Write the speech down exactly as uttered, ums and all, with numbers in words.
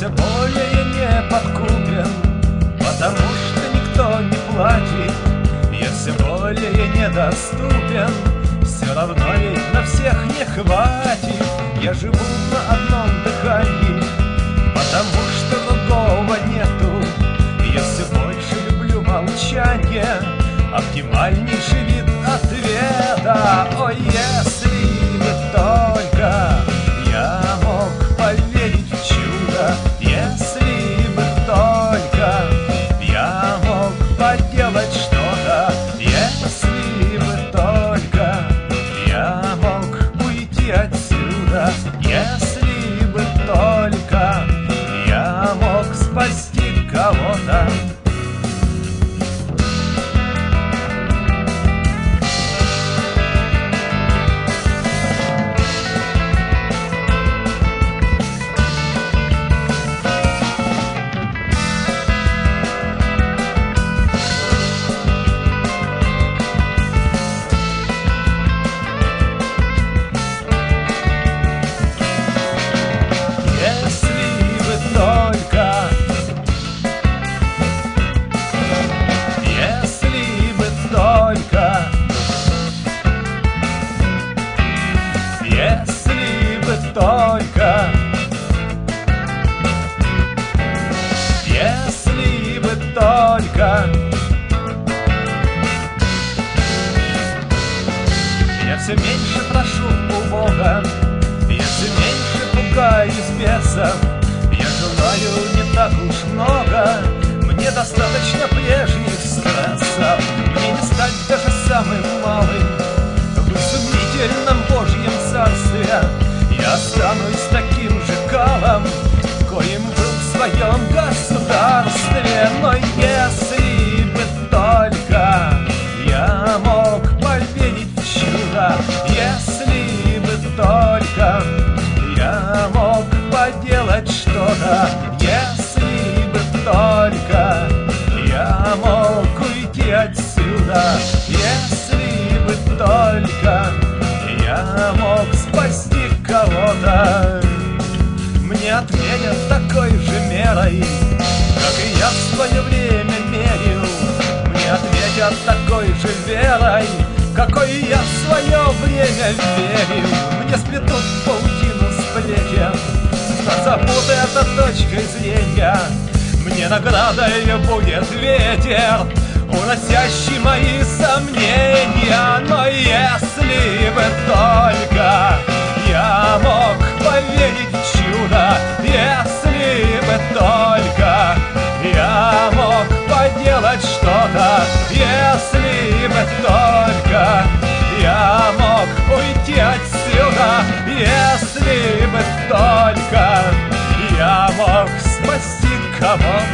все более не подкупен, потому что никто не платит. Я все более недоступен, все равно ведь на всех не хватит. Я живу на одном дыхании, потому что другого нету. Я все больше люблю молчание, оптимальнейший вид ответа. О, если бы только я мог поверить в чудо, если бы только я мог поделать что-то, если бы только я мог уйти отсюда, если бы только я мог спасти кого-то. Если бы только, если бы только я все меньше прошу у Бога, я все меньше пугаюсь бесов. Я желаю не так уж много, мне достаточно прежних стрессов. Мне не стать даже самым малым в изумительном Божьем царстве. Я останусь таким же калом, коим был в своем государстве. Но если бы только я мог поверить в чудо, если бы только я мог поделать что-то, если бы только я мог уйти отсюда, если бы только я мог спасти кого-то. Мне ответят такой же мерой, как и я в свое время мерил. Мне ответят такой же верой, какой и я в свое время верил. Мне сплетут паутину сплетен, назовут это точкой зрения. Мне наградой будет ветер, уносящий мои сомнения. Но если бы только я мог поверить в чудо, если бы только я мог поделать что-то, если бы только я мог уйти отсюда, если бы только я мог спасти кого-то.